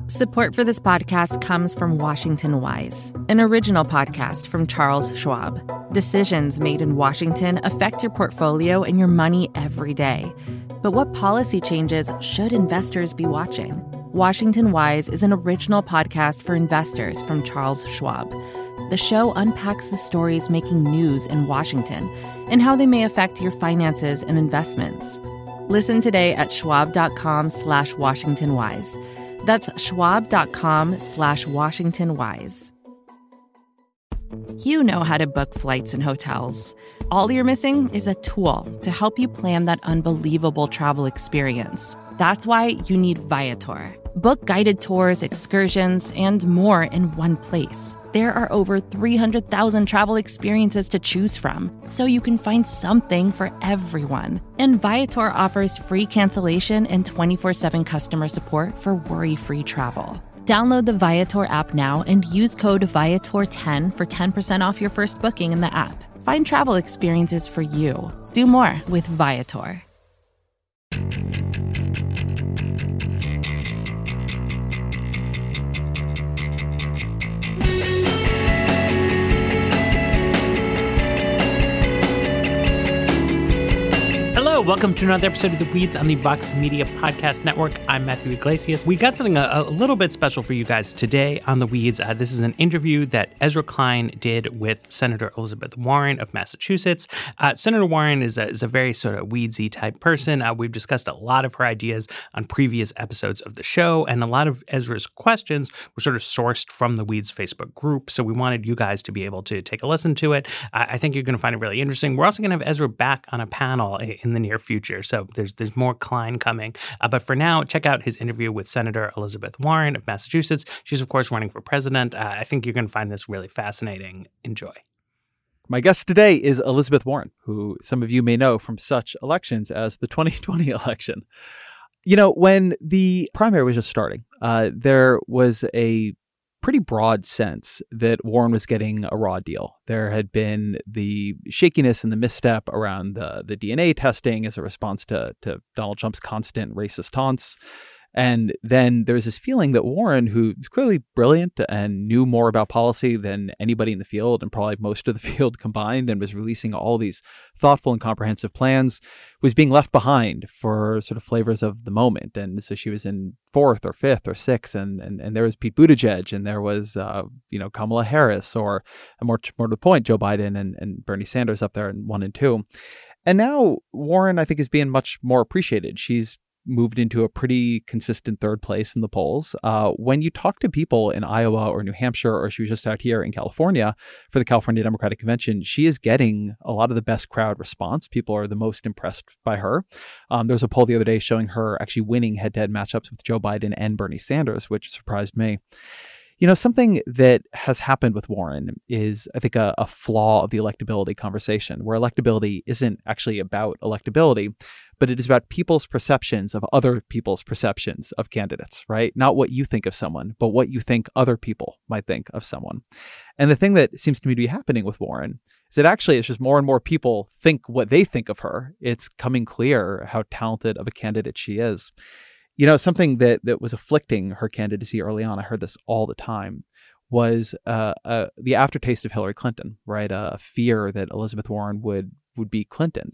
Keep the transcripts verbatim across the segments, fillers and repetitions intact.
Support for this podcast comes from Washington Wise, an original podcast from Charles Schwab. Decisions made in Washington affect your portfolio and your money every day. But what policy changes should investors be watching? Washington Wise is an original podcast for investors from Charles Schwab. The show unpacks the stories making news in Washington and how they may affect your finances and investments. Listen today at schwab.com slash Washington Wise. That's schwab.com slash Washington Wise. You know how to book flights and hotels. All you're missing is a tool to help you plan that unbelievable travel experience. That's why you need Viator. Book guided tours, excursions, and more in one place. There are over three hundred thousand travel experiences to choose from, so you can find something for everyone. And Viator offers free cancellation and twenty-four seven customer support for worry-free travel. Download the Viator app now and use code Viator ten for ten percent off your first booking in the app. Find travel experiences for you. Do more with Viator. Hello, welcome to another episode of The Weeds on the Vox Media Podcast Network. I'm Matthew Iglesias. We got something a, a little bit special for you guys today on The Weeds. Uh, this is an interview that Ezra Klein did with Senator Elizabeth Warren of Massachusetts. Uh, Senator Warren is a, is a very sort of weedsy type person. Uh, we've discussed a lot of her ideas on previous episodes of the show, and a lot of Ezra's questions were sort of sourced from the Weeds Facebook group, so we wanted you guys to be able to take a listen to it. Uh, I think you're going to find it really interesting. We're also going to have Ezra back on a panel in the near future. So there's there's more Klein coming. Uh, but for now, check out his interview with Senator Elizabeth Warren of Massachusetts. She's, of course, running for president. Uh, I think you're going to find this really fascinating. Enjoy. My guest today is Elizabeth Warren, who some of you may know from such elections as the twenty twenty election. You know, when the primary was just starting, uh, there was a pretty broad sense that Warren was getting a raw deal. There had been the shakiness and the misstep around the, the D N A testing as a response to, to Donald Trump's constant racist taunts. And then there was this feeling that Warren, who is clearly brilliant and knew more about policy than anybody in the field and probably most of the field combined, and was releasing all these thoughtful and comprehensive plans, was being left behind for sort of flavors of the moment. And so she was in fourth or fifth or sixth, and and, and there was Pete Buttigieg, and there was uh, you know Kamala Harris, or more, more to the point, Joe Biden and, and Bernie Sanders up there in one and two. And now Warren, I think, is being much more appreciated. She's moved into a pretty consistent third place in the polls. Uh, when you talk to people in Iowa or New Hampshire, or she was just out here in California for the California Democratic Convention, she is getting a lot of the best crowd response. People are the most impressed by her. Um, there was a poll the other day showing her actually winning head-to-head matchups with Joe Biden and Bernie Sanders, which surprised me. You know, something that has happened with Warren is, I think, a, a flaw of the electability conversation, where electability isn't actually about electability, but it is about people's perceptions of other people's perceptions of candidates, right? Not what you think of someone, but what you think other people might think of someone. And the thing that seems to me to be happening with Warren is that actually it's just more and more people think what they think of her. It's coming clear how talented of a candidate she is. You know, something that, that was afflicting her candidacy early on, I heard this all the time, was uh, uh, the aftertaste of Hillary Clinton, right? A fear that Elizabeth Warren would would be Clintoned.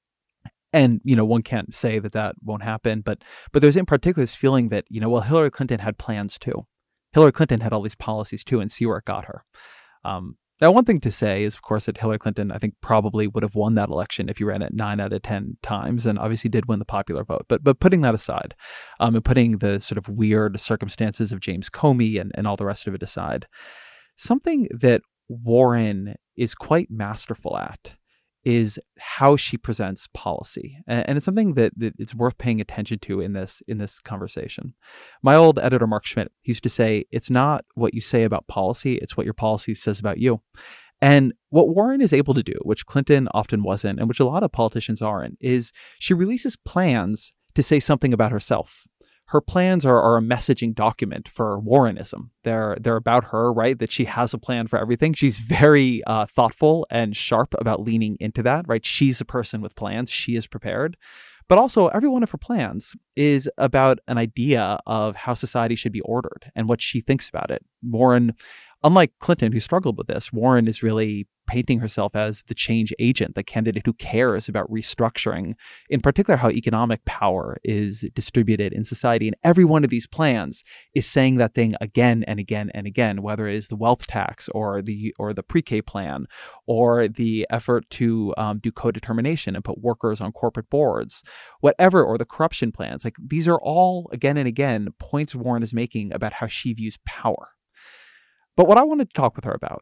And, you know, one can't say that that won't happen, but but there's in particular this feeling that, you know, well, Hillary Clinton had plans too. Hillary Clinton had all these policies too, and see where it got her. Um, Now, one thing to say is, of course, that Hillary Clinton, I think, probably would have won that election if you ran it nine out of ten times, and obviously did win the popular vote. But but putting that aside, um, and putting the sort of weird circumstances of James Comey and, and all the rest of it aside, something that Warren is quite masterful at is how she presents policy. And it's something that, that it's worth paying attention to in this in this conversation. My old editor, Mark Schmidt, he used to say, it's not what you say about policy, it's what your policy says about you. And what Warren is able to do, which Clinton often wasn't, and which a lot of politicians aren't, is she releases plans to say something about herself. Her plans are, are a messaging document for Warrenism. They're they're about her, right? That she has a plan for everything. She's very uh, thoughtful and sharp about leaning into that, right? She's a person with plans. She is prepared. But also, every one of her plans is about an idea of how society should be ordered and what she thinks about it. Warren, unlike Clinton, who struggled with this, Warren is really painting herself as the change agent, the candidate who cares about restructuring, in particular how economic power is distributed in society. And every one of these plans is saying that thing again and again and again, whether it is the wealth tax or the or the pre-K plan or the effort to um, do co-determination and put workers on corporate boards, whatever, or the corruption plans. Like, these are all, again and again, points Warren is making about how she views power. But what I wanted to talk with her about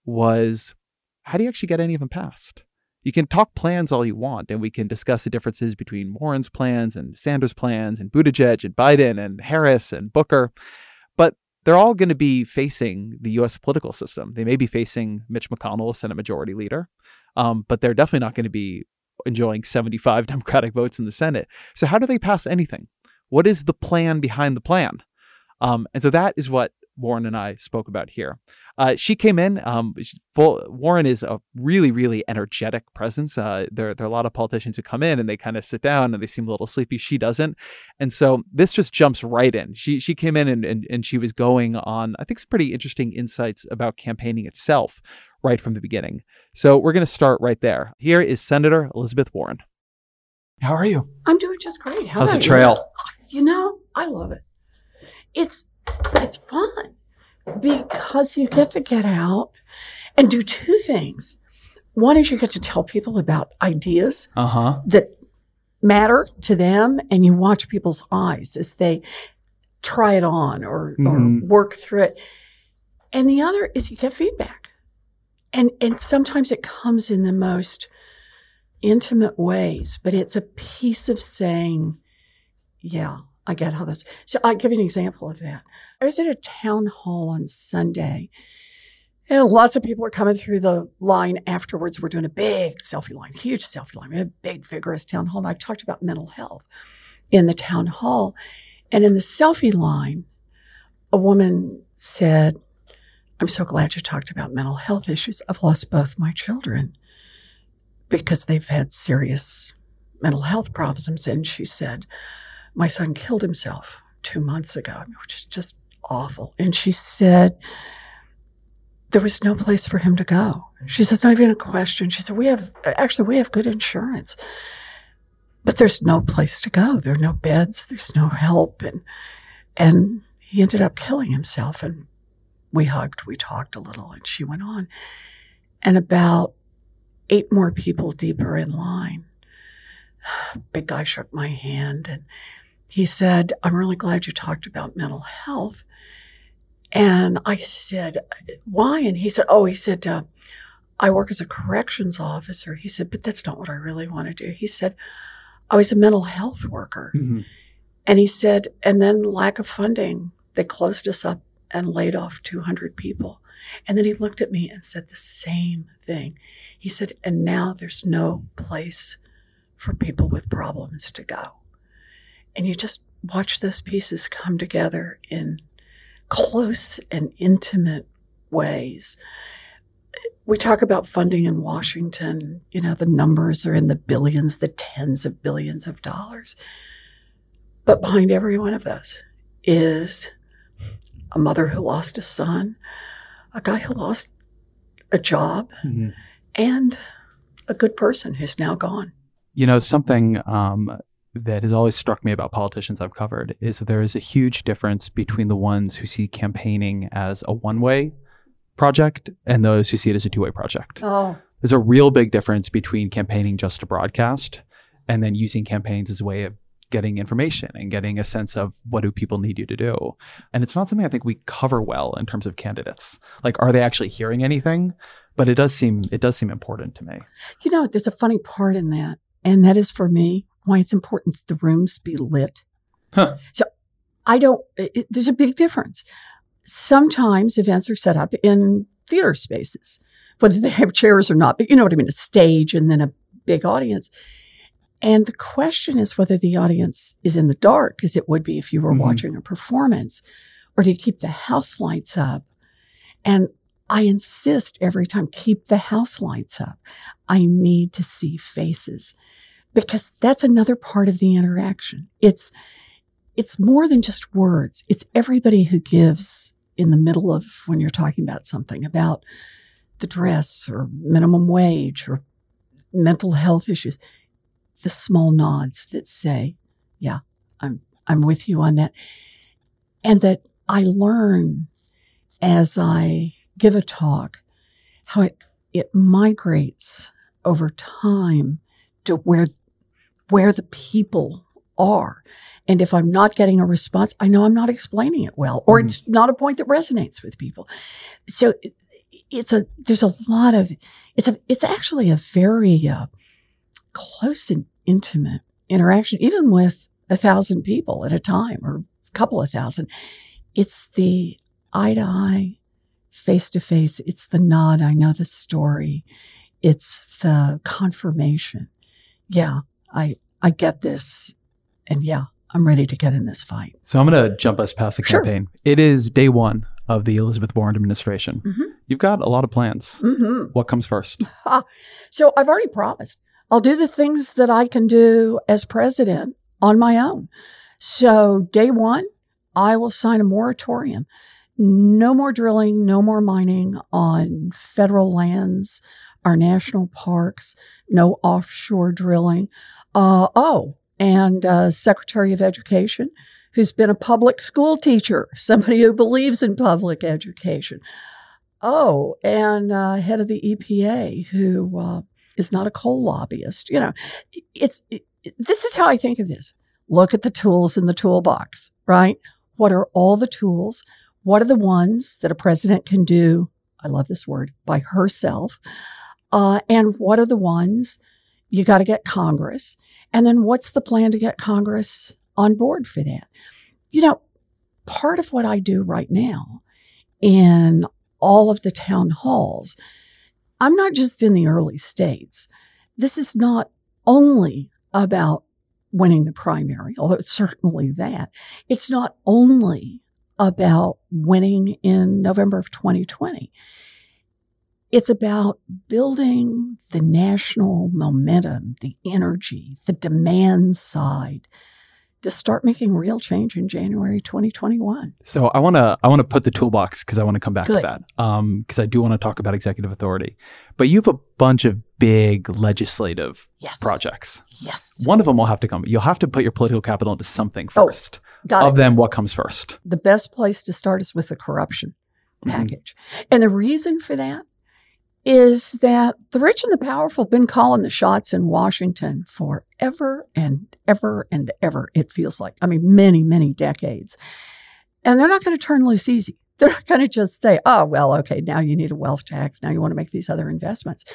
was, how do you actually get any of them passed? You can talk plans all you want, and we can discuss the differences between Warren's plans and Sanders' plans and Buttigieg and Biden and Harris and Booker, but they're all going to be facing the U S political system. They may be facing Mitch McConnell, a Senate Majority Leader, um, but they're definitely not going to be enjoying seventy-five Democratic votes in the Senate. So how do they pass anything? What is the plan behind the plan? Um, and so that is what Warren and I spoke about here. Uh, she came in. Um, full, Warren is a really, really energetic presence. Uh, there, there are a lot of politicians who come in and they kind of sit down and they seem a little sleepy. She doesn't. And so this just jumps right in. She she came in and, and, and she was going on, I think, some pretty interesting insights about campaigning itself right from the beginning. So we're going to start right there. Here is Senator Elizabeth Warren. How are you? I'm doing just great. How How's about the trail? You? you know, I love it. It's it's fun because you get to get out and do two things. One is you get to tell people about ideas uh-huh. that matter to them, and you watch people's eyes as they try it on or, mm-hmm. or work through it. And the other is you get feedback. And and sometimes it comes in the most intimate ways, but it's a piece of saying, yeah, I get how this. So I'll give you an example of that. I was at a town hall on Sunday, and lots of people are coming through the line afterwards. We're doing a big selfie line, huge selfie line. We had a big, vigorous town hall. And I talked about mental health in the town hall. And in the selfie line, a woman said, I'm so glad you talked about mental health issues. I've lost both my children because they've had serious mental health problems. And she said, my son killed himself two months ago, which is just awful. And she said, there was no place for him to go. She said, it's not even a question. She said, we have, actually, we have good insurance, but there's no place to go. There are no beds. There's no help. And, and he ended up killing himself. And we hugged, we talked a little, and she went on. And about eight more people deeper in line, big guy shook my hand and he said, I'm really glad you talked about mental health. And I said, why? And he said, oh, he said, uh, I work as a corrections officer. He said, but that's not what I really want to do. He said, I was a mental health worker. Mm-hmm. And he said, and then lack of funding, they closed us up and laid off two hundred people. And then he looked at me and said the same thing. He said, and now there's no place for people with problems to go. And you just watch those pieces come together in close and intimate ways. We talk about funding in Washington. You know, the numbers are in the billions, the tens of billions of dollars. But behind every one of those is a mother who lost a son, a guy who lost a job, mm-hmm. and a good person who's now gone. You know, something um, that has always struck me about politicians I've covered is that there is a huge difference between the ones who see campaigning as a one-way project and those who see it as a two-way project. Oh. There's a real big difference between campaigning just to broadcast and then using campaigns as a way of getting information and getting a sense of what do people need you to do. And it's not something I think we cover well in terms of candidates. Like, are they actually hearing anything? But it does seem it does seem important to me. You know, there's a funny part in that. And that is, for me, why it's important that the rooms be lit. Huh. So I don't, it, there's a big difference. Sometimes events are set up in theater spaces, whether they have chairs or not, but you know what I mean, a stage and then a big audience. And the question is whether the audience is in the dark, as it would be if you were mm-hmm. watching a performance, or do you keep the house lights up? And I insist every time, keep the house lights up. I need to see faces, because that's another part of the interaction. It's it's more than just words. It's everybody who gives in the middle of when you're talking about something about the dress or minimum wage or mental health issues. The small nods that say, yeah, I'm I'm with you on that. And that I learn as I give a talk how it, it migrates over time to where where the people are. And if I'm not getting a response, I know I'm not explaining it well, or mm-hmm. it's not a point that resonates with people. So it, it's a, there's a lot of, it's a, it's actually a very uh, close and intimate interaction, even with a thousand people at a time or a couple of thousand. It's the eye to eye, face to face. It's the nod. I know the story. It's the confirmation. Yeah, I, I get this. And yeah, I'm ready to get in this fight. So I'm going to jump us past the campaign. Sure. It is day one of the Elizabeth Warren administration. Mm-hmm. You've got a lot of plans. Mm-hmm. What comes first? So I've already promised I'll do the things that I can do as president on my own. So day one, I will sign a moratorium. No more drilling, no more mining on federal lands, our national parks, no offshore drilling. Uh, oh, and uh, Secretary of Education, who's been a public school teacher, somebody who believes in public education. Oh, and uh, head of the E P A, who uh, is not a coal lobbyist. You know, it's it, this is how I think of this. Look at the tools in the toolbox, right? What are all the tools? What are the ones that a president can do? I love this word, by herself. Uh, and what are the ones you got to get Congress? And then what's the plan to get Congress on board for that? You know, part of what I do right now in all of the town halls, I'm not just in the early states. This is not only about winning the primary, although it's certainly that. It's not only about winning in November of twenty twenty. It's about building the national momentum, the energy, the demand side to start making real change in January twenty twenty-one. So I want to I want to put the toolbox because I want to come back Good. to that um, because I do want to talk about executive authority. But you have a bunch of big legislative yes. projects. Yes. One of them will have to come. You'll have to put your political capital into something first. Oh, got of it. them, what comes first? The best place to start is with the corruption package. Mm-hmm. And the reason for that is that the rich and the powerful have been calling the shots in Washington forever and ever and ever, it feels like. I mean, many, many decades. And they're not going to turn loose easy. They're not going to just say, oh, well, okay, now you need a wealth tax. Now you want to make these other investments.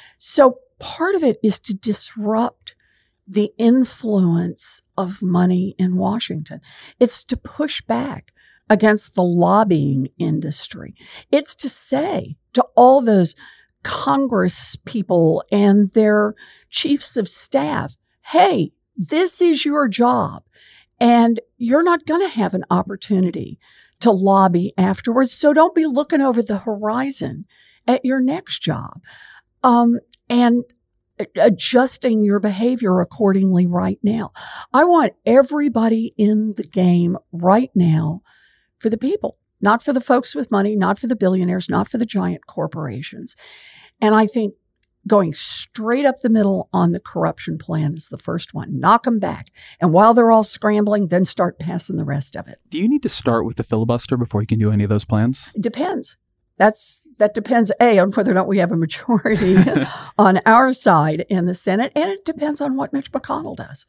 So part of it is to disrupt the influence of money in Washington. It's to push back against the lobbying industry. It's to say to all those Congress people and their chiefs of staff, hey, this is your job, and you're not going to have an opportunity to lobby afterwards, so don't be looking over the horizon at your next job. Um, and adjusting your behavior accordingly right now. I want everybody in the game right now for the people, not for the folks with money, not for the billionaires, not for the giant corporations. And I think going straight up the middle on the corruption plan is the first one. Knock them back. And while they're all scrambling, then start passing the rest of it. Do you need to start with the filibuster before you can do any of those plans? It depends. That's that depends, A, on whether or not we have a majority on our side in the Senate, and it depends on what Mitch McConnell does.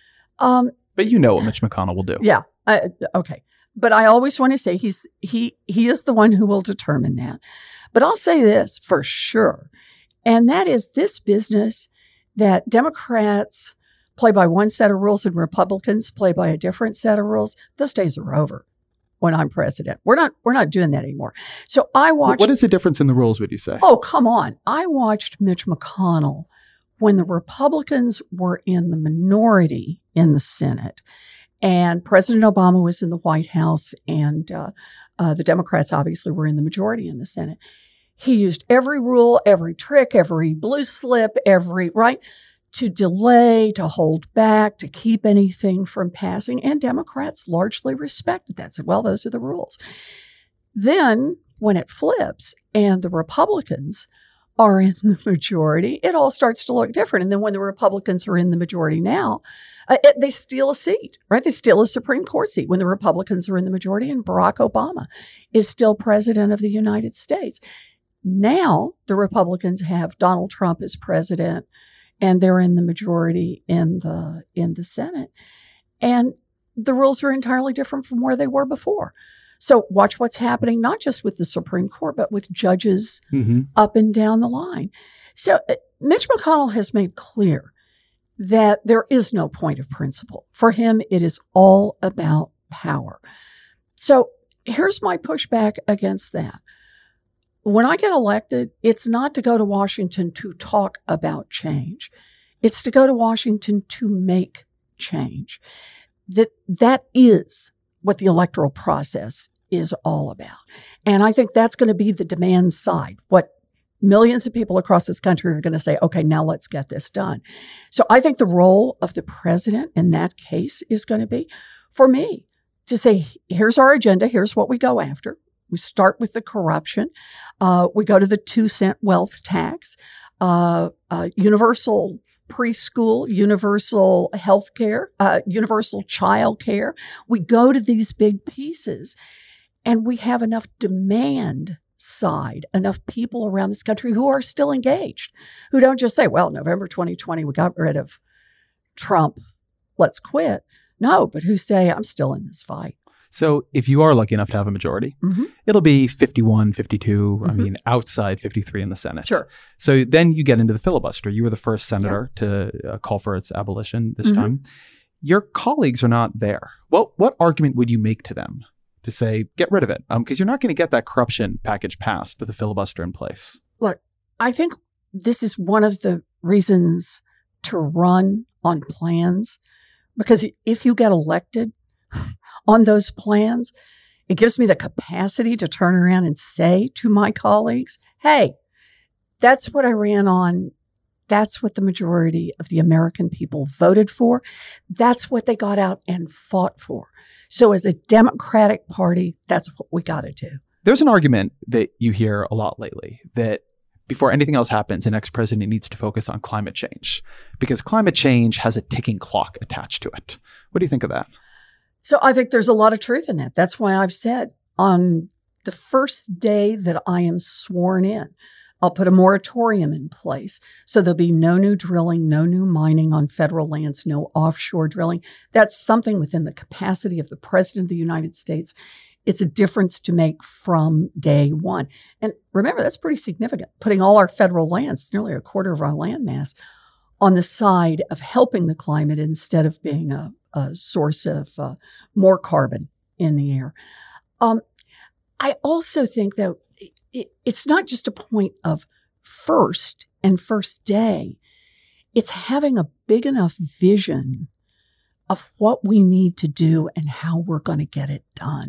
Um, but you know what Mitch McConnell will do. Yeah. I, okay. But I always want to say he's he he is the one who will determine that. But I'll say this for sure, and that is this business that Democrats play by one set of rules and Republicans play by a different set of rules. Those days are over. When I'm president, we're not we're not doing that anymore. So I watched. What is the difference in the rules, would you say? Oh, come on! I watched Mitch McConnell when the Republicans were in the minority in the Senate, and President Obama was in the White House, and uh, uh, the Democrats obviously were in the majority in the Senate. He used every rule, every trick, every blue slip, every right to delay, to hold back, to keep anything from passing. And Democrats largely respected that. Said, well, those are the rules. Then when it flips and the Republicans are in the majority, it all starts to look different. And then when the Republicans are in the majority now, uh, it, they steal a seat, right? They steal a Supreme Court seat when the Republicans are in the majority, and Barack Obama is still president of the United States. Now the Republicans have Donald Trump as president, and they're in the majority in the in the Senate. And the rules are entirely different from where they were before. So watch what's happening, not just with the Supreme Court, but with judges mm-hmm. up and down the line. So uh, Mitch McConnell has made clear that there is no point of principle. For him, it is all about power. So here's my pushback against that. When I get elected, it's not to go to Washington to talk about change. It's to go to Washington to make change. That that is what the electoral process is all about. And I think that's going to be the demand side. What millions of people across this country are going to say, okay, now let's get this done. So I think the role of the president in that case is going to be, for me, to say, here's our agenda, here's what we go after. We start with the corruption. Uh, we go to the two cent wealth tax, uh, uh, universal preschool, universal health care, uh, universal child care. We go to these big pieces, and we have enough demand side, enough people around this country who are still engaged, who don't just say, well, November twenty twenty, we got rid of Trump, let's quit. No, but who say, I'm still in this fight. So if you are lucky enough to have a majority, mm-hmm. it'll be fifty-one, fifty-two, mm-hmm. I mean, outside fifty-three in the Senate. Sure. So then you get into the filibuster. You were the first senator yeah. to uh, call for its abolition this mm-hmm. time. Your colleagues are not there. What what argument would you make to them to say, get rid of it? Because um, you're not going to get that corruption package passed with a filibuster in place. Look, I think this is one of the reasons to run on plans, because if you get elected on those plans, it gives me the capacity to turn around and say to my colleagues, hey, that's what I ran on. That's what the majority of the American people voted for. That's what they got out and fought for. So as a Democratic Party, that's what we got to do. There's an argument that you hear a lot lately that before anything else happens, the next president needs to focus on climate change because climate change has a ticking clock attached to it. What do you think of that? So I think there's a lot of truth in that. That's why I've said on the first day that I am sworn in, I'll put a moratorium in place. So there'll be no new drilling, no new mining on federal lands, no offshore drilling. That's something within the capacity of the President of the United States. It's a difference to make from day one. And remember, that's pretty significant. Putting all our federal lands, nearly a quarter of our land mass, on the side of helping the climate instead of being a, a source of uh, more carbon in the air. Um, I also think that it, it's not just a point of first and first day. It's having a big enough vision of what we need to do and how we're going to get it done.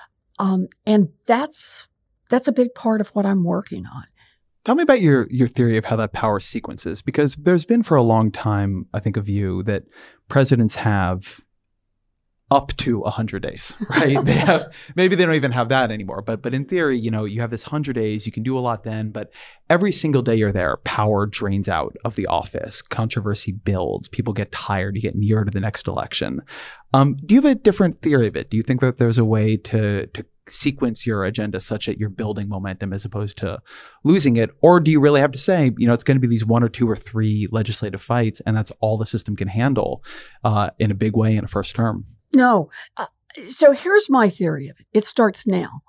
Um, and that's that's a big part of what I'm working on. Tell me about your your theory of how that power sequences, because there's been for a long time, I think, a view that presidents have up to one hundred days, right? They have, maybe they don't even have that anymore, but but in theory, you know, you have this one hundred days, you can do a lot then, but every single day you're there, power drains out of the office, controversy builds, people get tired, you get nearer to the next election. Um, do you have a different theory of it? Do you think that there's a way to to sequence your agenda such that you're building momentum as opposed to losing it? Or do you really have to say, you know, it's going to be these one or two or three legislative fights and that's all the system can handle uh, in a big way in a first term? No. Uh, so here's my theory of it. It starts now.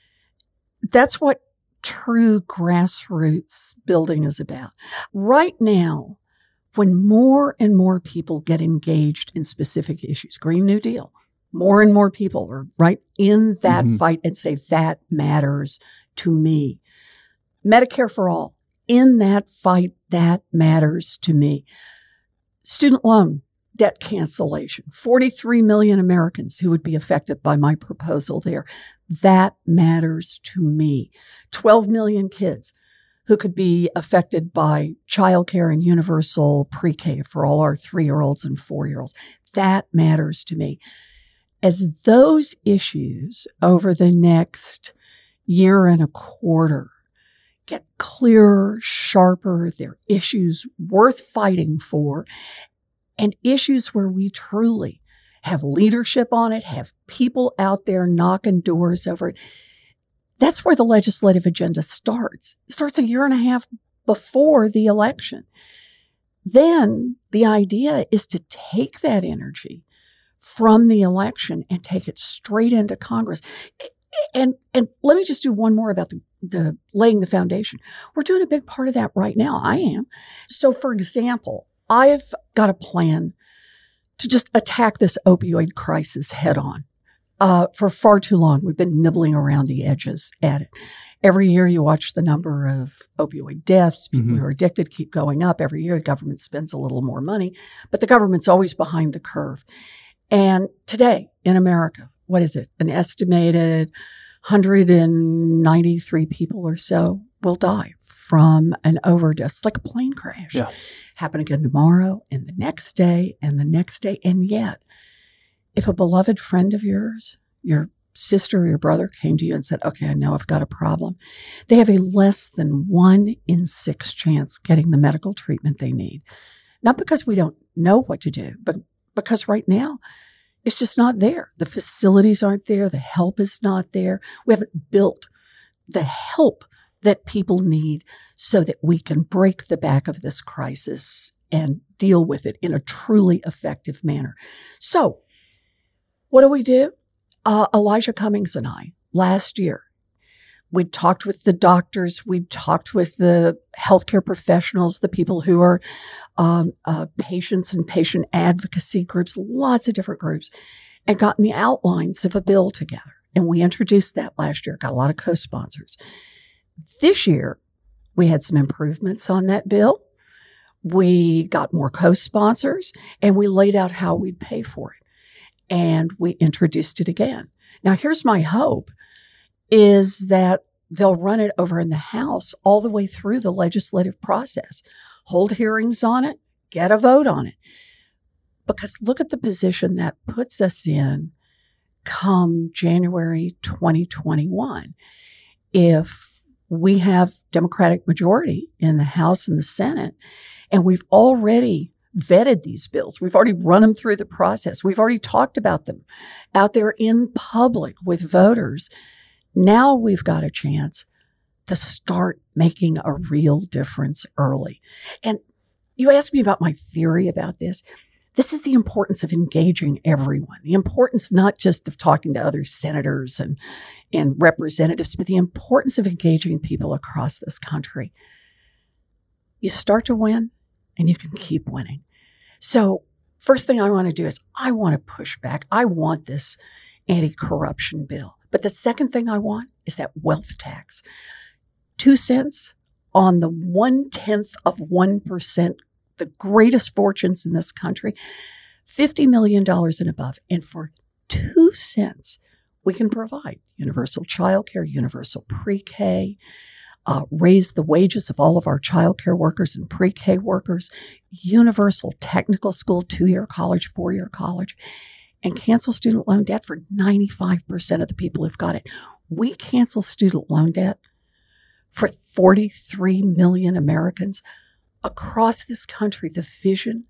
That's what true grassroots building is about. Right now, when more and more people get engaged in specific issues, Green New Deal, more and more people are right in that mm-hmm. fight and say, that matters to me. Medicare for all, in that fight, that matters to me. Student loan debt cancellation, forty-three million Americans who would be affected by my proposal there. That matters to me. twelve million kids who could be affected by childcare and universal pre-K for all our three-year-olds and four-year-olds. That matters to me. As those issues over the next year and a quarter get clearer, sharper, they're issues worth fighting for, and issues where we truly have leadership on it, have people out there knocking doors over it. That's where the legislative agenda starts. It starts a year and a half before the election. Then the idea is to take that energy from the election and take it straight into Congress. And and let me just do one more about the, the laying the foundation. We're doing a big part of that right now. I am. So, for example, I've got a plan to just attack this opioid crisis head on. Uh, for far too long, we've been nibbling around the edges at it. Every year you watch the number of opioid deaths, people mm-hmm. who are addicted keep going up. Every year the government spends a little more money, but the government's always behind the curve. And today in America, what is it? An estimated one hundred ninety-three people or so will die from an overdose, like a plane crash. Yeah. Happen again tomorrow and the next day and the next day. And yet, if a beloved friend of yours, your sister or your brother came to you and said, okay, I know I've got a problem, they have a less than one in six chance getting the medical treatment they need. Not because we don't know what to do, but because right now it's just not there. The facilities aren't there. The help is not there. We haven't built the help that people need so that we can break the back of this crisis and deal with it in a truly effective manner. So, what do we do? Uh, Elijah Cummings and I, last year, we talked with the doctors, we talked with the healthcare professionals, the people who are um, uh, patients and patient advocacy groups, lots of different groups, and gotten the outlines of a bill together. And we introduced that last year, got a lot of co-sponsors. This year, we had some improvements on that bill. We got more co-sponsors, and we laid out how we'd pay for it. And we introduced it again. Now, here's my hope, is that they'll run it over in the House all the way through the legislative process, hold hearings on it, get a vote on it. Because look at the position that puts us in come January twenty twenty-one. If we have Democratic majority in the House and the Senate, and we've already vetted these bills. We've already run them through the process. We've already talked about them out there in public with voters. Now we've got a chance to start making a real difference early. And you asked me about my theory about this. This is the importance of engaging everyone. The importance not just of talking to other senators and, and representatives, but the importance of engaging people across this country. You start to win, and you can keep winning. So first thing I want to do is I want to push back. I want this anti-corruption bill. But the second thing I want is that wealth tax. Two cents on the one-tenth of one percent, the greatest fortunes in this country, fifty million dollars and above. And for two cents, we can provide universal childcare, universal pre-K, Uh, raise the wages of all of our childcare workers and pre-K workers, universal technical school, two-year college, four-year college, and cancel student loan debt for ninety-five percent of the people who've got it. We cancel student loan debt for forty-three million Americans across this country. The vision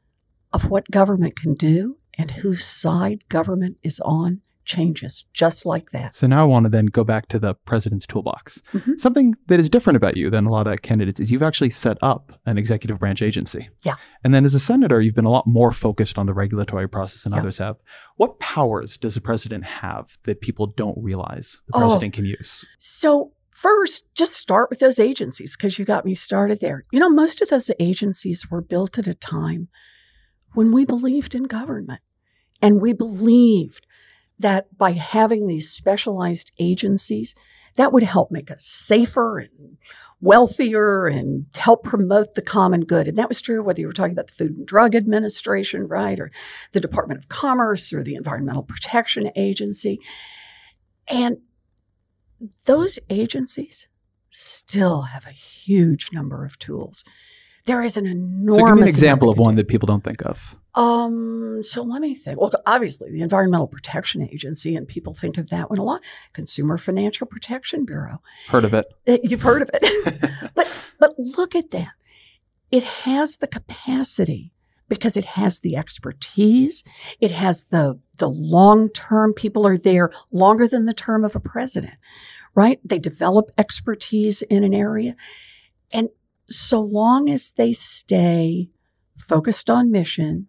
of what government can do and whose side government is on changes just like that. So now I want to then go back to the president's toolbox. Mm-hmm. Something that is different about you than a lot of candidates is you've actually set up an executive branch agency. Yeah. And then as a senator, you've been a lot more focused on the regulatory process than yeah. others have. What powers does the president have that people don't realize the president oh. can use? So first, just start with those agencies, because you got me started there. You know, most of those agencies were built at a time when we believed in government, and we believed that by having these specialized agencies, that would help make us safer and wealthier and help promote the common good. And that was true whether you were talking about the Food and Drug Administration, right, or the Department of Commerce or the Environmental Protection Agency. And those agencies still have a huge number of tools. There is an enormous. So give me an example of one that people don't think of. Um, so let me think. Well, obviously, the Environmental Protection Agency, and people think of that one a lot. Consumer Financial Protection Bureau. Heard of it. You've heard of it. but but look at that. It has the capacity because it has the expertise. It has the the long-term. People are there longer than the term of a president, right? They develop expertise in an area. And so long as they stay focused on mission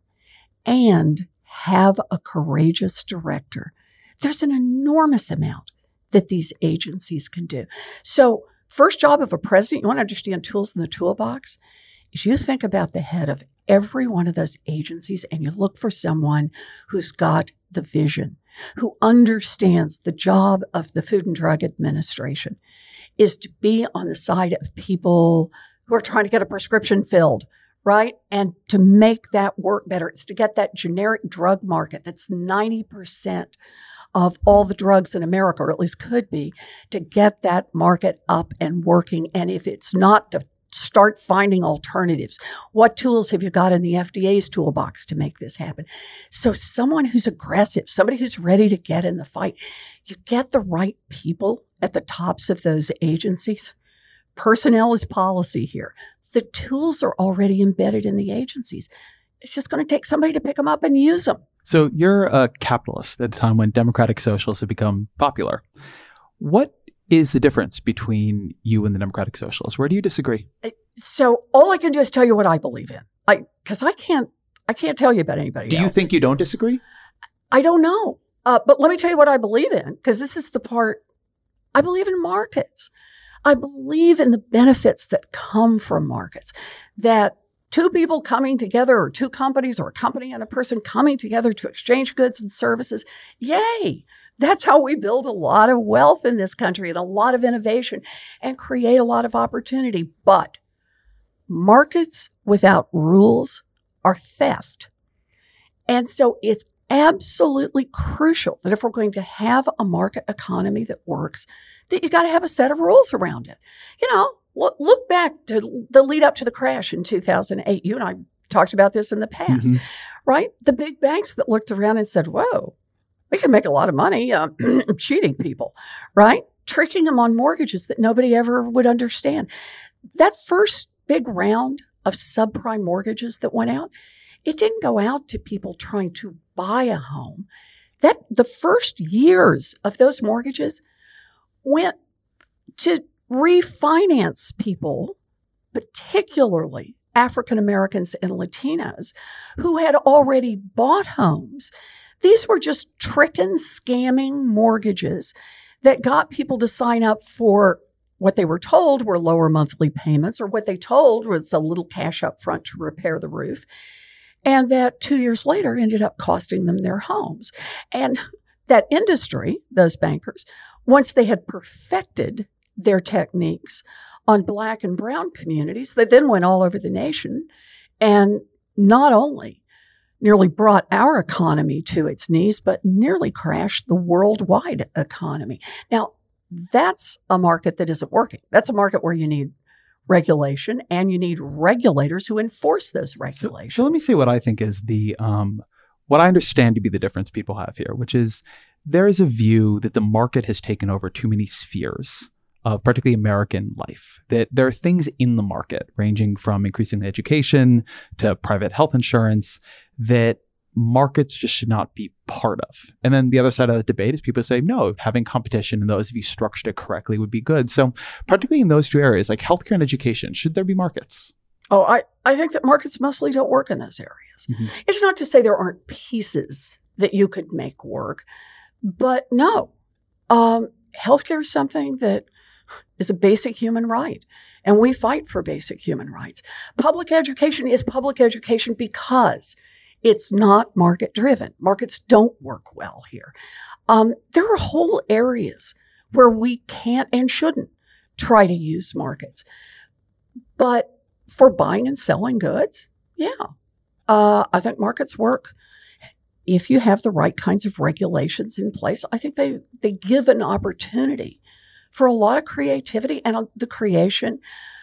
and have a courageous director, there's an enormous amount that these agencies can do. So first job of a president, you want to understand tools in the toolbox, is you think about the head of every one of those agencies and you look for someone who's got the vision, who understands the job of the Food and Drug Administration is to be on the side of people who are trying to get a prescription filled, right? And to make that work better. It's to get that generic drug market that's ninety percent of all the drugs in America, or at least could be, to get that market up and working. And if it's not, to start finding alternatives. What tools have you got in the F D A's toolbox to make this happen? So someone who's aggressive, somebody who's ready to get in the fight, you get the right people at the tops of those agencies. Personnel is policy here. The tools are already embedded in the agencies. It's just going to take somebody to pick them up and use them. So you're a capitalist at a time when democratic socialists have become popular. What is the difference between you and the democratic socialists? Where do you disagree? So all I can do is tell you what I believe in. I because I can't I can't tell you about anybody do else. You think you don't disagree? I don't know. Uh, but let me tell you what I believe in, because this is the part. I believe in markets. I believe in the benefits that come from markets, that two people coming together or two companies or a company and a person coming together to exchange goods and services. Yay. That's how we build a lot of wealth in this country and a lot of innovation and create a lot of opportunity. But markets without rules are theft. And so it's absolutely crucial that if we're going to have a market economy that works, that you got to have a set of rules around it. You know, look, look back to the lead up to the crash in two thousand eight. You and I talked about this in the past, mm-hmm. right? The big banks that looked around and said, whoa, we can make a lot of money uh, cheating people, right? Tricking them on mortgages that nobody ever would understand. That first big round of subprime mortgages that went out, it didn't go out to people trying to buy a home. That the first years of those mortgages went to refinance people, particularly African Americans and Latinos, who had already bought homes. These were just tricking, scamming mortgages that got people to sign up for what they were told were lower monthly payments, or what they told was a little cash up front to repair the roof. And that two years later ended up costing them their homes. And that industry, those bankers, once they had perfected their techniques on Black and brown communities, they then went all over the nation and not only nearly brought our economy to its knees, but nearly crashed the worldwide economy. Now, that's a market that isn't working. That's a market where you need regulation and you need regulators who enforce those regulations. So, so let me say what I think is the, um, what I understand to be the difference people have here, which is there is a view that the market has taken over too many spheres of particularly American life, that there are things in the market ranging from increasing education to private health insurance that markets just should not be part of. And then the other side of the debate is people say, no, having competition in those, if you structured it correctly, would be good. So particularly in those two areas, like healthcare and education, should there be markets? Oh, I, I think that markets mostly don't work in those areas. Mm-hmm. It's not to say there aren't pieces that you could make work, but no. Um, healthcare is something that is a basic human right, and we fight for basic human rights. Public education is public education because it's not market-driven. Markets don't work well here. Um, there are whole areas where we can't and shouldn't try to use markets. But for buying and selling goods, yeah, uh, I think markets work. If you have the right kinds of regulations in place, I think they, they give an opportunity for a lot of creativity and the creation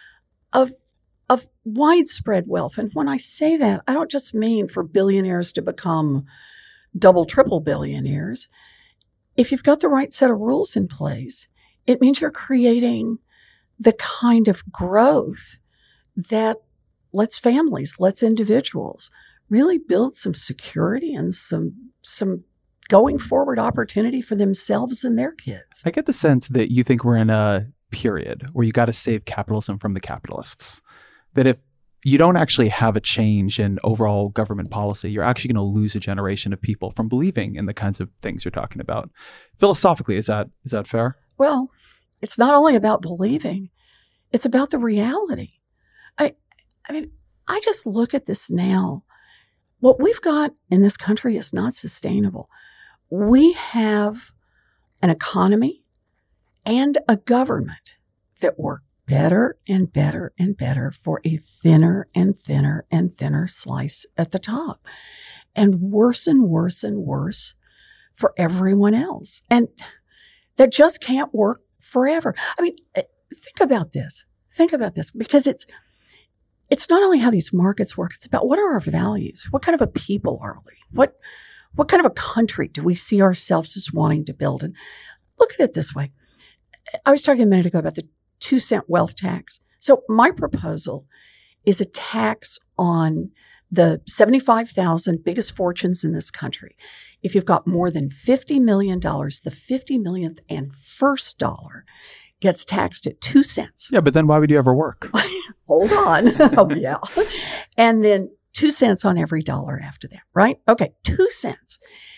of of widespread wealth. And when I say that, I don't just mean for billionaires to become double, triple billionaires. If you've got the right set of rules in place, it means you're creating the kind of growth that lets families, lets individuals really build some security and some some going forward opportunity for themselves and their kids. I get the sense that you think we're in a period where you got to save capitalism from the capitalists. That if you don't actually have a change in overall government policy, you're actually going to lose a generation of people from believing in the kinds of things you're talking about. Philosophically, is that is that fair? Well, it's not only about believing, it's about the reality. I, I mean, I just look at this now. What we've got in this country is not sustainable. We have an economy and a government that work better and better and better for a thinner and thinner and thinner slice at the top, and worse and worse and worse for everyone else. And that just can't work forever. I mean, think about this. Think about this, because it's it's not only how these markets work, it's about what are our values? What kind of a people are we? What what kind of a country do we see ourselves as wanting to build? And look at it this way. I was talking a minute ago about the two cent wealth tax. So my proposal is a tax on the seventy-five thousand biggest fortunes in this country. If you've got more than fifty million dollars, the fifty millionth and first dollar gets taxed at two cents. Yeah, but then why would you ever work? Hold on. Oh, yeah. And then two cents on every dollar after that, right? Okay, two cents.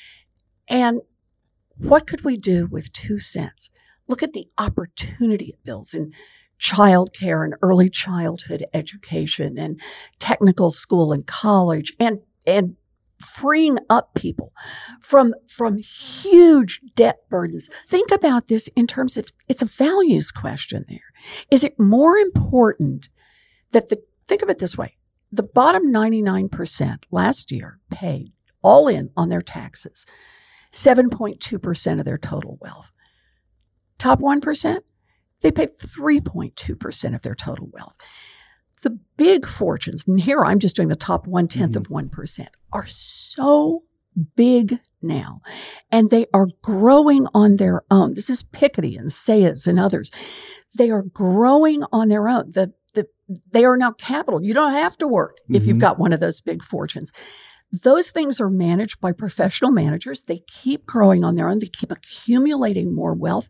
And what could we do with two cents? Look at the opportunity it builds in childcare and early childhood education and technical school and college, and and freeing up people from from huge debt burdens. Think about this in terms of, it's a values question there. Is it more important that the, think of it this way, the bottom ninety-nine percent last year paid all in on their taxes seven point two percent of their total wealth. Top one percent, they pay three point two percent of their total wealth. The big fortunes, and here I'm just doing the top one-tenth mm-hmm. of one percent, are so big now, and they are growing on their own. This is Piketty and Sayers and others. They are growing on their own. The, the, they are now capital. You don't have to work mm-hmm. if you've got one of those big fortunes. Those things are managed by professional managers. They keep growing on their own. They keep accumulating more wealth,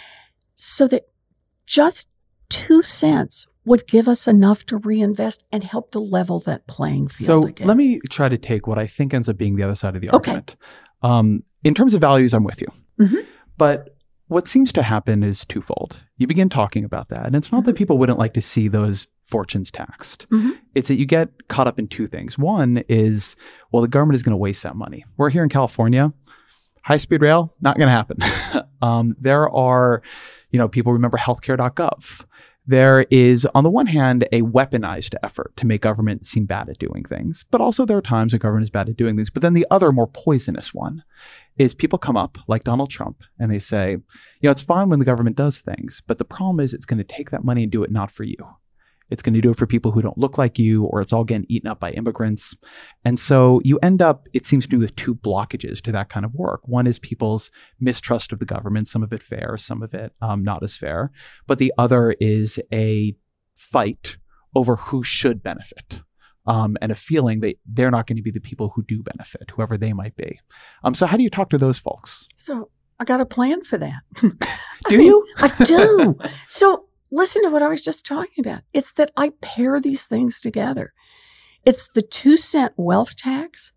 so that just two cents would give us enough to reinvest and help to level that playing field so again. Let me try to take what I think ends up being the other side of the okay. argument. Um, in terms of values, I'm with you. Mm-hmm. But what seems to happen is twofold. You begin talking about that, and it's not mm-hmm. that people wouldn't like to see those fortunes taxed. Mm-hmm. It's that you get caught up in two things. One is, well, the government is going to waste that money. We're here in California. High-speed rail, not going to happen. um, there are, you know, people remember healthcare dot gov. There is, on the one hand, a weaponized effort to make government seem bad at doing things, but also there are times when government is bad at doing things. But then the other more poisonous one is people come up like Donald Trump and they say, you know, it's fine when the government does things, but the problem is it's going to take that money and do it not for you. It's going to do it for people who don't look like you, or it's all getting eaten up by immigrants. And so you end up, it seems to me, with two blockages to that kind of work. One is people's mistrust of the government, some of it fair, some of it um, not as fair. But the other is a fight over who should benefit. Um, and a feeling that they're not going to be the people who do benefit, whoever they might be. Um, so how do you talk to those folks? So I got a plan for that. do I mean, you? I do. So listen to what I was just talking about. It's that I pair these things together. It's the two cent wealth tax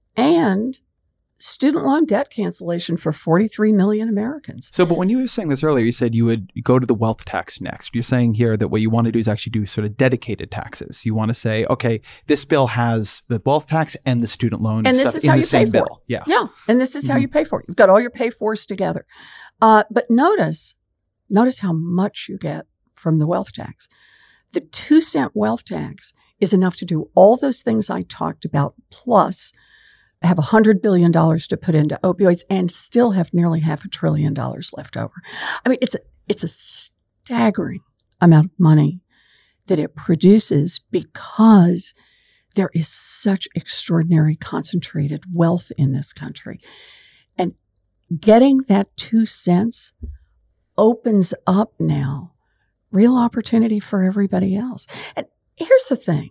and student loan debt cancellation for forty-three million Americans. So, but when you were saying this earlier, you said you would go to the wealth tax next. You're saying here that what you want to do is actually do sort of dedicated taxes. You want to say, okay, this bill has the wealth tax and the student loan and stuff this is in how the you same pay for bill. It. Yeah. Yeah. And this is mm-hmm. how you pay for it. You've got all your pay fors together. Uh, but notice, notice how much you get from the wealth tax. The two cent wealth tax is enough to do all those things I talked about, plus have one hundred billion dollars to put into opioids and still have nearly half a trillion dollars left over. I mean, it's a, It's a staggering amount of money that it produces because there is such extraordinary concentrated wealth in this country. And getting that two cents opens up now real opportunity for everybody else. And here's the thing.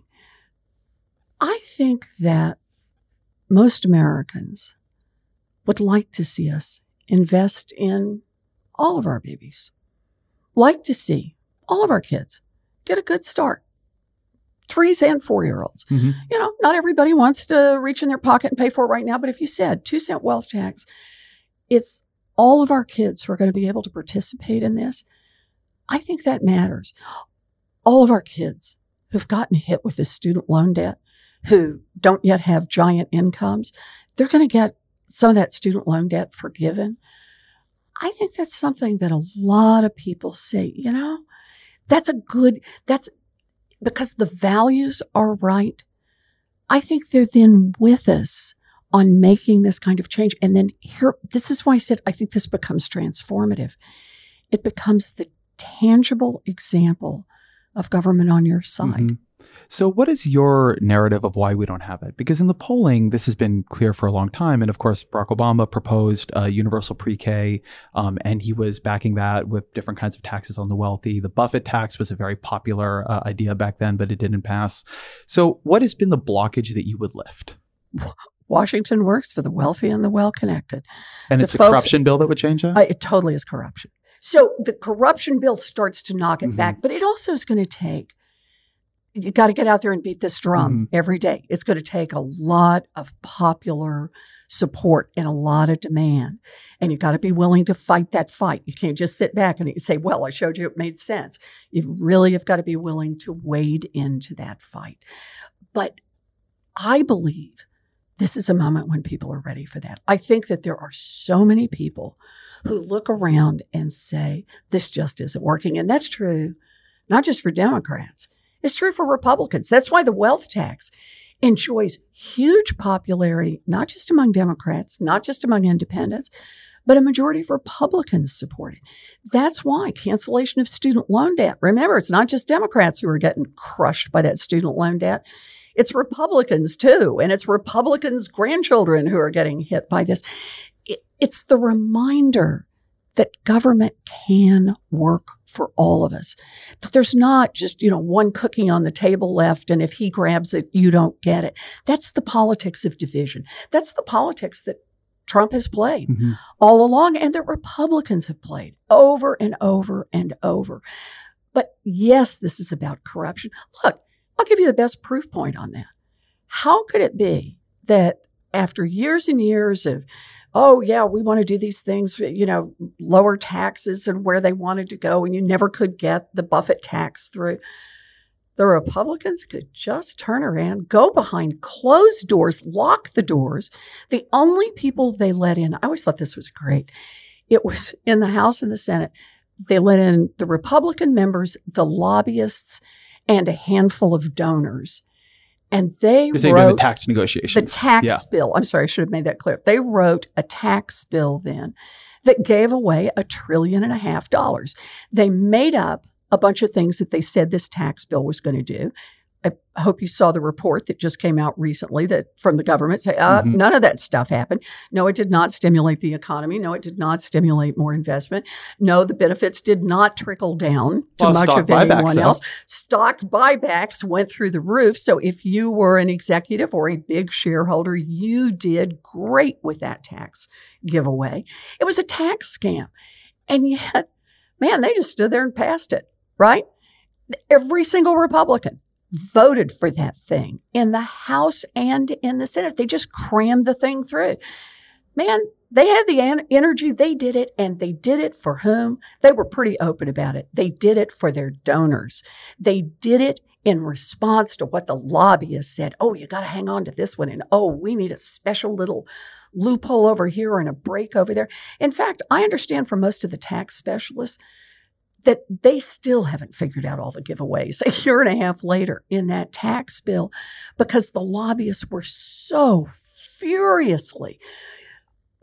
I think that most Americans would like to see us invest in all of our babies, like to see all of our kids get a good start. Threes and four-year-olds. Mm-hmm. You know, not everybody wants to reach in their pocket and pay for it right now, but if you said two cent wealth tax, it's all of our kids who are going to be able to participate in this. I think that matters. All of our kids who've gotten hit with this student loan debt, who don't yet have giant incomes, they're going to get some of that student loan debt forgiven. I think that's something that a lot of people say, you know, that's a good, that's because the values are right. I think they're then with us on making this kind of change. And then here, this is why I said, I think this becomes transformative. It becomes the tangible example of government on your side. Mm-hmm. So what is your narrative of why we don't have it? Because in the polling, this has been clear for a long time. And of course, Barack Obama proposed uh, universal pre-K, um, and he was backing that with different kinds of taxes on the wealthy. The Buffett tax was a very popular uh, idea back then, but it didn't pass. So what has been the blockage that you would lift? Washington works for the wealthy and the well-connected. And the it's folks, a corruption bill that would change that? Uh, it totally is corruption. So the corruption bill starts to knock it mm-hmm. back, but it also is going to take, you got to get out there and beat this drum mm-hmm. every day. It's going to take a lot of popular support and a lot of demand. And you got to be willing to fight that fight. You can't just sit back and say, well, I showed you it made sense. You really have got to be willing to wade into that fight. But I believe this is a moment when people are ready for that. I think that there are so many people who look around and say, this just isn't working. And that's true, not just for Democrats. It's true for Republicans. That's why the wealth tax enjoys huge popularity, not just among Democrats, not just among independents, but a majority of Republicans support it. That's why cancellation of student loan debt. Remember, it's not just Democrats who are getting crushed by that student loan debt. It's Republicans too, and it's Republicans' grandchildren who are getting hit by this. It, it's the reminder that government can work for all of us. That there's not just, you know, one cookie on the table left, and if he grabs it, you don't get it. That's the politics of division. That's the politics that Trump has played mm-hmm. all along, and that Republicans have played over and over and over. But yes, this is about corruption. Look, I'll give you the best proof point on that. How could it be that after years and years of, oh, yeah, we want to do these things, you know, lower taxes and where they wanted to go, and you never could get the Buffett tax through, the Republicans could just turn around, go behind closed doors, lock the doors. The only people they let in, I always thought this was great. It was in the House and the Senate. They let in the Republican members, the lobbyists, and a handful of donors. And they You're saying wrote the tax negotiations. The tax yeah. bill. I'm sorry, I should have made that clear. They wrote a tax bill then that gave away a trillion and a half dollars. They made up a bunch of things that they said this tax bill was going to do. I hope you saw the report that just came out recently that from the government say, uh, mm-hmm. none of that stuff happened. No, it did not stimulate the economy. No, it did not stimulate more investment. No, the benefits did not trickle down to well, much of buybacks, anyone though. else. Stock buybacks went through the roof. So if you were an executive or a big shareholder, you did great with that tax giveaway. It was a tax scam. And yet, man, they just stood there and passed it, right? Every single Republican voted for that thing in the House and in the Senate. They just crammed the thing through. Man, they had the an- energy. They did it, and they did it for whom? They were pretty open about it. They did it for their donors. They did it in response to what the lobbyists said. Oh, you got to hang on to this one. And, oh, we need a special little loophole over here and a break over there. In fact, I understand from most of the tax specialists that they still haven't figured out all the giveaways a year and a half later in that tax bill because the lobbyists were so furiously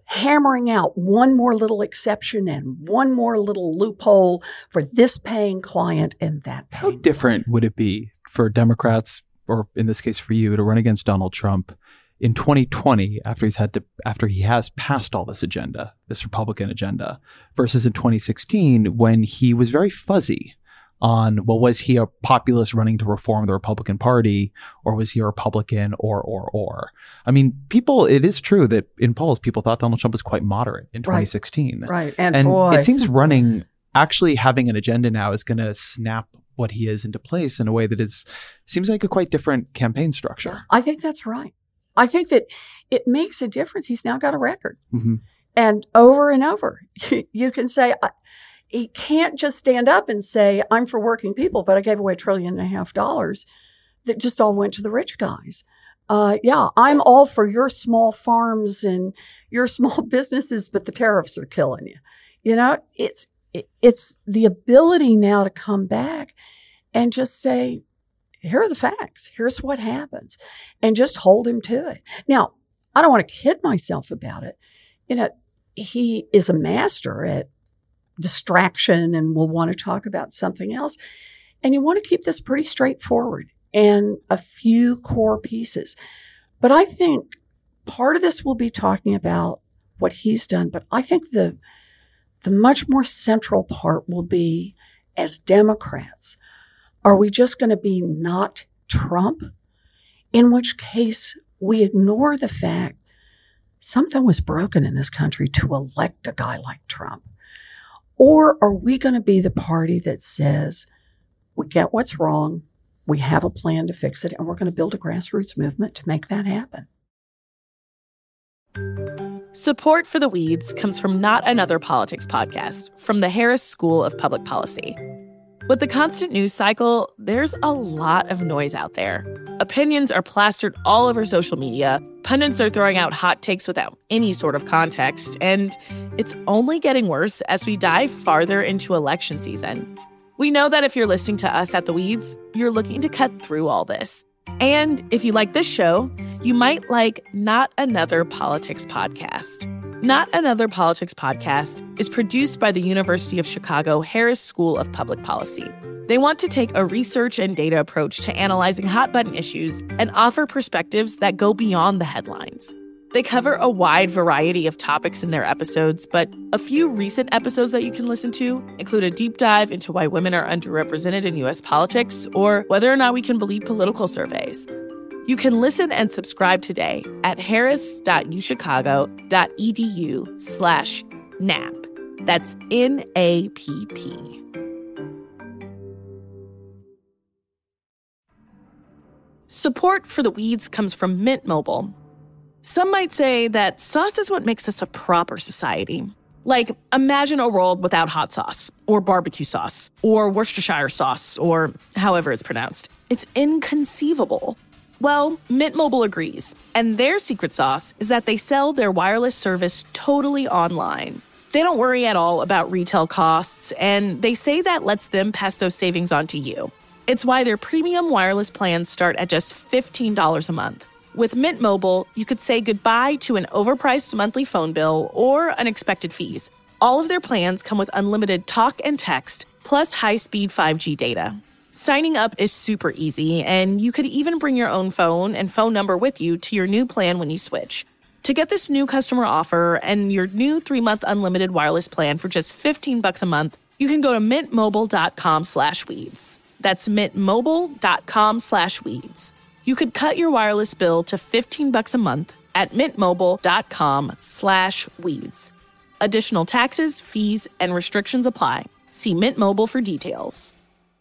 hammering out one more little exception and one more little loophole for this paying client and that paying How different client. would it be for Democrats, or in this case for you, to run against Donald Trump in twenty twenty after he's had to after he has passed all this agenda, this Republican agenda, versus in twenty sixteen when he was very fuzzy on, well, was he a populist running to reform the Republican Party, or was he a Republican, or, or, or? I mean, people, it is true that in polls, people thought Donald Trump was quite moderate in twenty sixteen. Right, right. And, and boy. it seems running, actually having an agenda now is going to snap what he is into place in a way that is, seems like a quite different campaign structure. I think that's right. I think that it makes a difference. He's now got a record. Mm-hmm. And over and over, you can say, he can't just stand up and say, I'm for working people, but I gave away a trillion and a half dollars that just all went to the rich guys. Uh, yeah, I'm all for your small farms and your small businesses, but the tariffs are killing you. You know, it's it, it's the ability now to come back and just say, here are the facts. Here's what happens. And just hold him to it. Now, I don't want to kid myself about it. You know, he is a master at distraction and will want to talk about something else. And you want to keep this pretty straightforward and a few core pieces. But I think part of this will be talking about what he's done. But I think the, the much more central part will be, as Democrats, are we just going to be not Trump? In which case we ignore the fact something was broken in this country to elect a guy like Trump. Or are we going to be the party that says, we get what's wrong, we have a plan to fix it, and we're going to build a grassroots movement to make that happen? Support for The Weeds comes from Not Another Politics podcast from the Harris School of Public Policy. With the constant news cycle, there's a lot of noise out there. Opinions are plastered all over social media, pundits are throwing out hot takes without any sort of context, and it's only getting worse as we dive farther into election season. We know that if you're listening to us at The Weeds, you're looking to cut through all this. And if you like this show, you might like Not Another Politics podcast. Not Another Politics podcast is produced by the University of Chicago Harris School of Public Policy. They want to take a research and data approach to analyzing hot-button issues and offer perspectives that go beyond the headlines. They cover a wide variety of topics in their episodes, but a few recent episodes that you can listen to include a deep dive into why women are underrepresented in U S politics or whether or not we can believe political surveys. You can listen and subscribe today at harris.uchicago.edu slash NAP. That's N A P P. Support for The Weeds comes from Mint Mobile. Some might say that sauce is what makes us a proper society. Like, imagine a world without hot sauce, or barbecue sauce, or Worcestershire sauce, or however it's pronounced. It's inconceivable. Well, Mint Mobile agrees, and their secret sauce is that they sell their wireless service totally online. They don't worry at all about retail costs, and they say that lets them pass those savings on to you. It's why their premium wireless plans start at just fifteen dollars a month. With Mint Mobile, you could say goodbye to an overpriced monthly phone bill or unexpected fees. All of their plans come with unlimited talk and text, plus high-speed five G data. Signing up is super easy, and you could even bring your own phone and phone number with you to your new plan when you switch. To get this new customer offer and your new three-month unlimited wireless plan for just fifteen bucks a month, you can go to mintmobile.com slash weeds. That's mintmobile.com slash weeds. You could cut your wireless bill to fifteen bucks a month at mintmobile.com slash weeds. Additional taxes, fees, and restrictions apply. See Mint Mobile for details.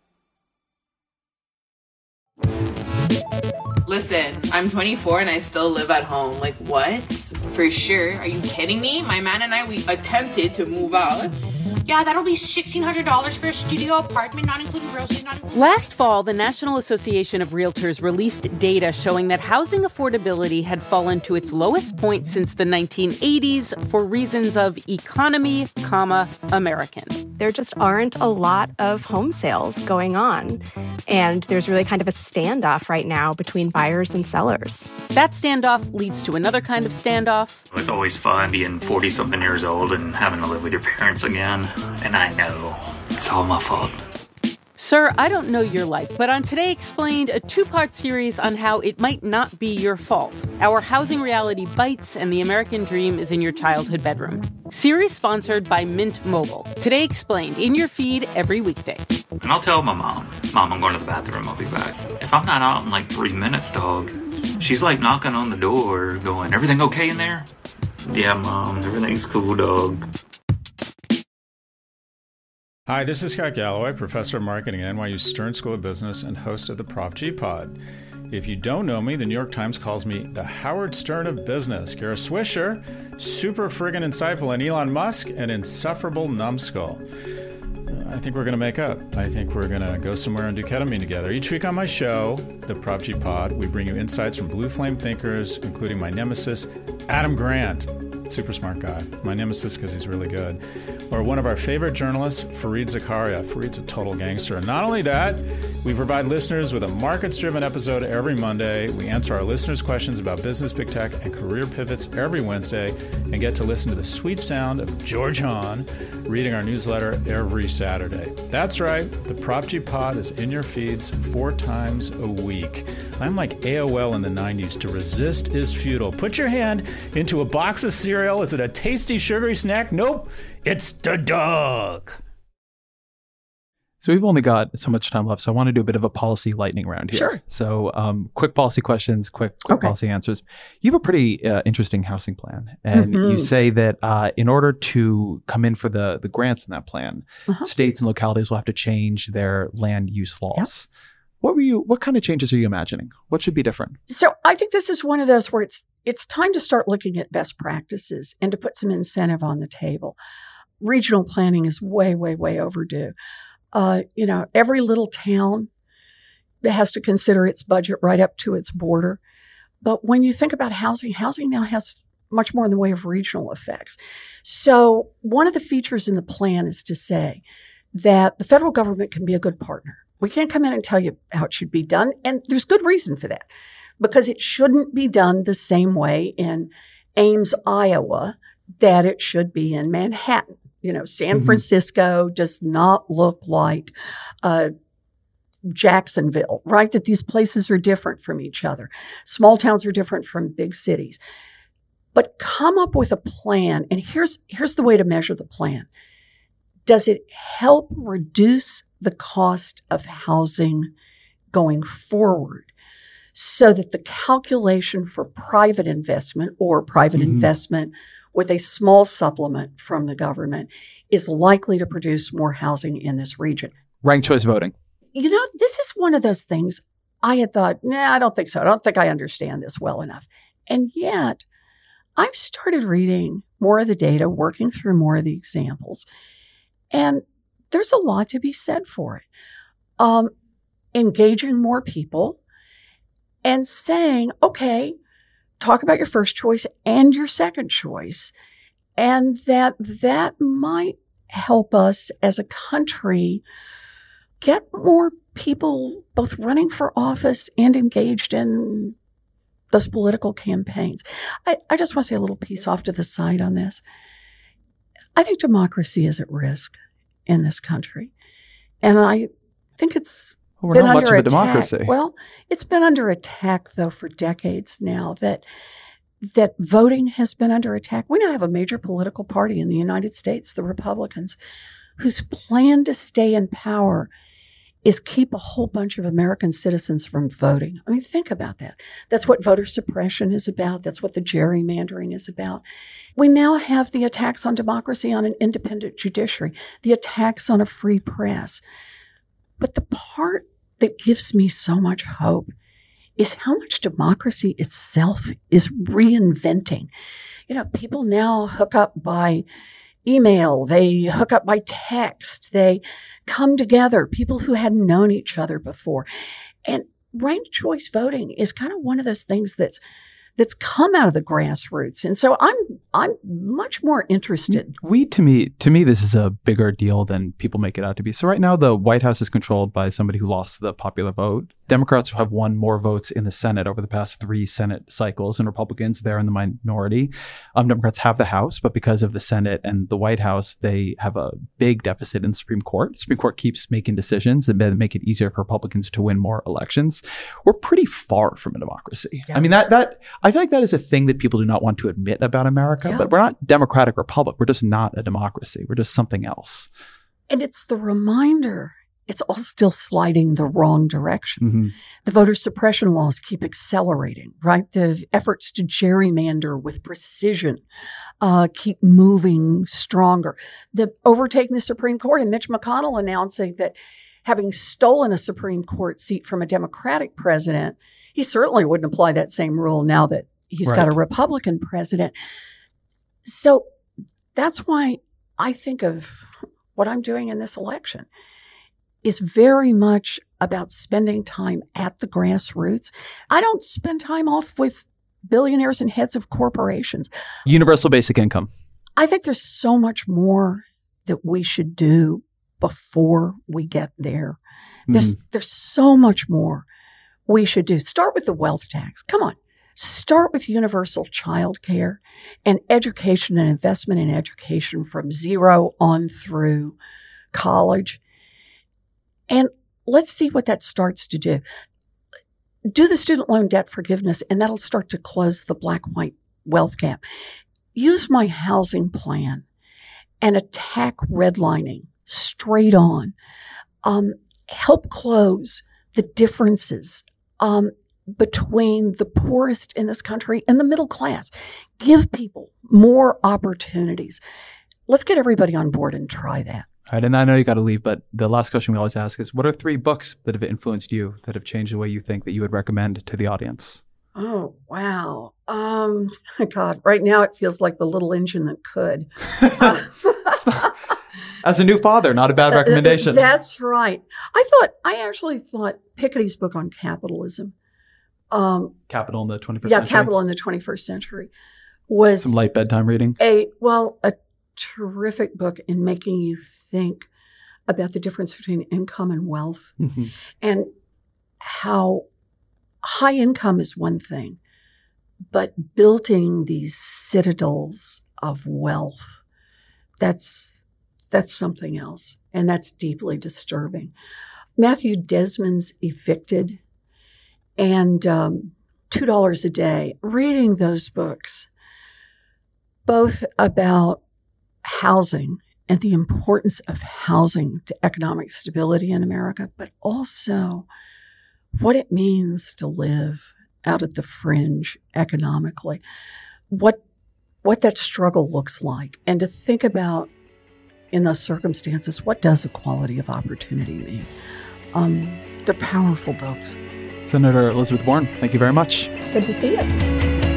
Listen, I'm twenty-four and I still live at home. Like, what? For sure. Are you kidding me? My man and I, we attempted to move out. Yeah, that'll be sixteen hundred dollars for a studio apartment, not including groceries, not including... Last fall, the National Association of Realtors released data showing that housing affordability had fallen to its lowest point since the nineteen eighties for reasons of economy, comma, American. There just aren't a lot of home sales going on. And there's really kind of a standoff right now between buyers and sellers. That standoff leads to another kind of standoff. It's always fun being forty-something years old and having to live with your parents again. And I know it's all my fault. Sir, I don't know your life, but on Today Explained, a two-part series on how it might not be your fault. Our housing reality bites and the American dream is in your childhood bedroom. Series sponsored by Mint Mobile. Today Explained, in your feed every weekday. And I'll tell my mom, Mom, I'm going to the bathroom, I'll be back. If I'm not out in like three minutes, dog, she's like knocking on the door going, everything okay in there? Yeah, Mom, everything's cool, dog. Hi, this is Scott Galloway, professor of marketing at N Y U Stern School of Business and host of the Prop G Pod. If you don't know me, the New York Times calls me the Howard Stern of business. Kara Swisher, super friggin' insightful, and Elon Musk, an insufferable numbskull. Uh, I think we're going to make up. I think we're going to go somewhere and do ketamine together. Each week on my show, the Prop G Pod, we bring you insights from blue flame thinkers, including my nemesis, Adam Grant. Super smart guy. My nemesis because he's really good. Or one of our favorite journalists, Fareed Zakaria. Fareed's a total gangster. And not only that, we provide listeners with a markets-driven episode every Monday. We answer our listeners' questions about business, big tech, and career pivots every Wednesday, and get to listen to the sweet sound of George Hahn reading our newsletter every Saturday. That's right. The Prop G Pod is in your feeds four times a week. I'm like A O L in the nineties. To resist is futile. Put your hand into a box of cereal. Is it a tasty, sugary snack? Nope. It's the dog. So we've only got so much time left, so I want to do a bit of a policy lightning round here. Sure. So um, quick policy questions, quick, quick Okay. policy answers. You have a pretty uh, interesting housing plan, and Mhm. you say that uh, in order to come in for the, the grants in that plan, Uh-huh. states and localities will have to change their land use laws. What were you? What kind of changes are you imagining? What should be different? So I think this is one of those where it's it's time to start looking at best practices and to put some incentive on the table. Regional planning is way, way, way overdue. Uh, you know, every little town has to consider its budget right up to its border. But when you think about housing, housing now has much more in the way of regional effects. So one of the features in the plan is to say that the federal government can be a good partner. We can't come in and tell you how it should be done. And there's good reason for that, because it shouldn't be done the same way in Ames, Iowa, that it should be in Manhattan. You know, San Mhm. Francisco does not look like uh, Jacksonville, right? That these places are different from each other. Small towns are different from big cities. But come up with a plan. And here's here's the way to measure the plan. Does it help reduce the cost of housing going forward so that the calculation for private investment or private Mhm. investment with a small supplement from the government is likely to produce more housing in this region? Ranked choice voting. You know, this is one of those things I had thought, nah, I don't think so. I don't think I understand this well enough. And yet, I've started reading more of the data, working through more of the examples, and there's a lot to be said for it. Um, engaging more people and saying, okay, talk about your first choice and your second choice, and that that might help us as a country get more people both running for office and engaged in those political campaigns. I, I just want to say a little piece off to the side on this. I think democracy is at risk in this country. And I think it's Well, we're been not much under of a attack. democracy. Well, it's been under attack, though, for decades now, that that voting has been under attack. We now have a major political party in the United States, the Republicans, whose plan to stay in power is keep a whole bunch of American citizens from voting. I mean, think about that. That's what voter suppression is about. That's what the gerrymandering is about. We now have the attacks on democracy, on an independent judiciary, the attacks on a free press. But the part that gives me so much hope is how much democracy itself is reinventing. You know, people now hook up by email, they hook up by text, they come together, people who hadn't known each other before. And ranked choice voting is kind of one of those things that's that's come out of the grassroots. And so I'm I'm much more interested. We, to me, to me, this is a bigger deal than people make it out to be. So right now, the White House is controlled by somebody who lost the popular vote. Democrats have won more votes in the Senate over the past three Senate cycles, and Republicans, they're in the minority. Um, Democrats have the House, but because of the Senate and the White House, they have a big deficit in the Supreme Court. The Supreme Court keeps making decisions that make it easier for Republicans to win more elections. We're pretty far from a democracy. Yeah. I mean, that that I feel like that is a thing that people do not want to admit about America, yeah. but we're not democratic republic. We're just not a democracy. We're just something else. And it's the reminder. It's all still sliding the wrong direction. Mm-hmm. The voter suppression laws keep accelerating, right? The efforts to gerrymander with precision uh, keep moving stronger. The overtaking the Supreme Court, and Mitch McConnell announcing that having stolen a Supreme Court seat from a Democratic president, he certainly wouldn't apply that same rule now that he's right. got a Republican president. So that's why I think of what I'm doing in this election is very much about spending time at the grassroots. I don't spend time off with billionaires and heads of corporations. Universal basic income. I think there's so much more that we should do before we get there. There's mm. there's so much more we should do. Start with the wealth tax. Come on. Start with universal child care and education and investment in education from zero on through college. And let's see what that starts to do. Do the student loan debt forgiveness, and that'll start to close the black-white wealth gap. Use my housing plan and attack redlining straight on. Um, help close the differences um, between the poorest in this country and the middle class. Give people more opportunities. Let's get everybody on board and try that. All right, and I know you got to leave, but the last question we always ask is, what are three books that have influenced you, that have changed the way you think, that you would recommend to the audience? Oh, wow. Um, God, right now it feels like The Little Engine That Could. Uh, As a new father, not a bad recommendation. That's right. I thought, I actually thought Piketty's book on capitalism. Um, Capital in the twenty-first yeah, century? Yeah, Capital in the twenty-first century was some light bedtime reading. A, well, a terrific book in making you think about the difference between income and wealth mm-hmm. and how high income is one thing, but building these citadels of wealth, that's that's something else, and that's deeply disturbing. Matthew Desmond's Evicted and um, two dollars a Day, reading those books, both about housing and the importance of housing to economic stability in America, but also what it means to live out at the fringe economically, what what that struggle looks like, and to think about in those circumstances, what does equality of opportunity mean? Um, they're powerful books. Senator Elizabeth Warren, thank you very much. Good to see you.